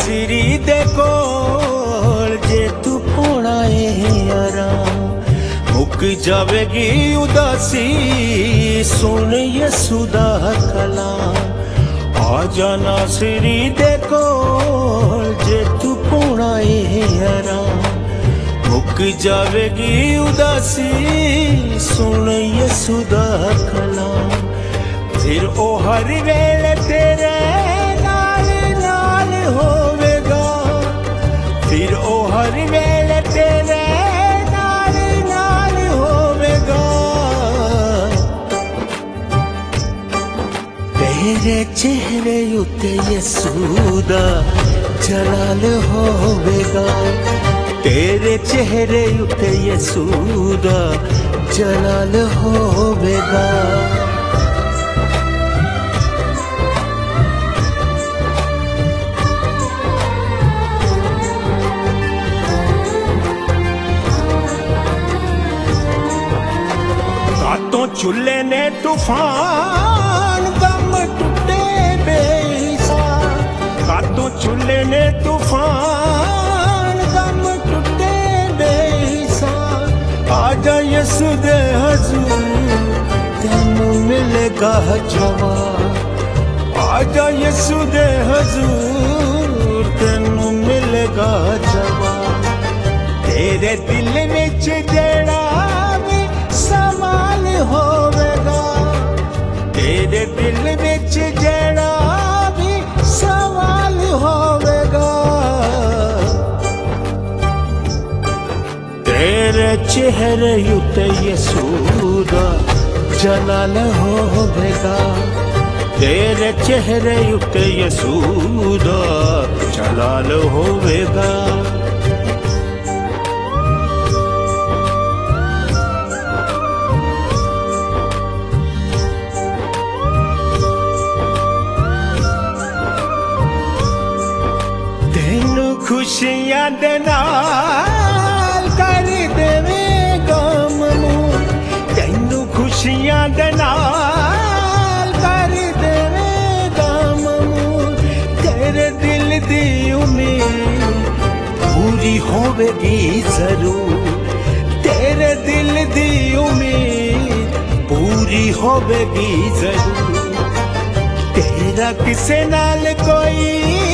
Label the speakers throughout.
Speaker 1: नासरी दे कोल जे तू होना है आराम मुक जावेगी उदासी सुन यसू दा कलाम आजा नासरी दे कोल जे तू होना है आराम मुक जावेगी उदासी सुन यसू दा कलाम फिर ओ हर वेले तेरे नाल नाल होवेगा फिर ओ हर वेले तेरे नाल नाल होवेगा तेरे चेहरे उत्ते यसू दा जलाल होवेगा तेरे चेहरे उत्ते यसू दा जलाल होवेगा तो चूल्हे ने तूफान गम टूटे बेहिसाब कातों चूल्हे ने तूफान गम टूटे बेहिसाब आजा यसू दे हजूर तेनू मिलेगा जवाब आजा यसू दे हजूर तेनू मिलेगा जवाब तेरे दिल विच जेड़ा समाल होवेगा तेरे दिल विच जेड़ा भी सवाल होवेगा तेरे चेहरे उत्ते यसू दा जलाल होवेगा तेरे चेहरे उत्ते यसू दा जलाल होवेगा खुशियां दे नाल कर देवेगा ममून तैनू खुशियां दे नाल कर देवेगा ममून तेरे दिल दी उम्मीद पूरी होवेगी जरूर तेरे दिल दी उम्मीद पूरी होवेगी जरूर तेरा किसे नाल कोई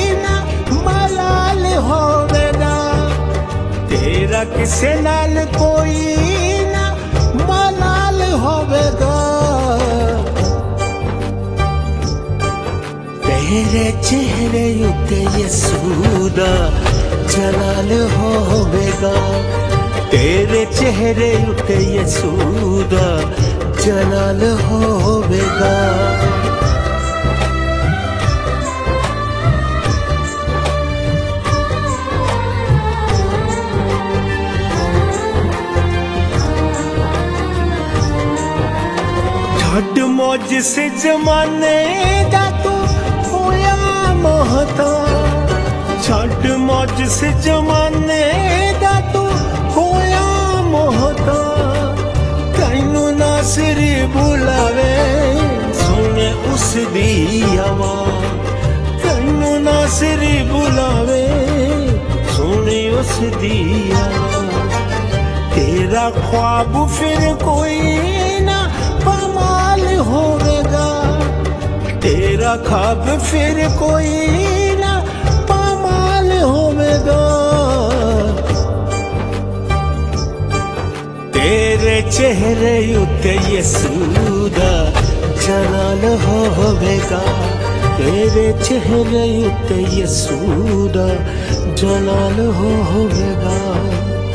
Speaker 1: मलाल होवेगा तेरा किसे नाल कोई ना मलाल होवेगा तेरे चेहरे उत्ते यसू दा जलाल होवेगा तेरे चेहरे उत्ते यसू दा जलाल होवेगा छड़ मौज से जमाने दा तू होया मोहताज छड़ मौज से जमाने दा तू होया मोहताज तैनू नासरी बुलावे सुने उस दी आवाज तैनू नासरी बुलावे सुने उस दी आवाज तेरा ख्वाब फिर कोई होवेगा तेरा ख्वाब फिर कोई ना पामाल होवेगा तेरे चेहरे उत्ते यसू दा जलाल होवेगा तेरे चेहरे उत्ते यसू दा जलाल होवेगा।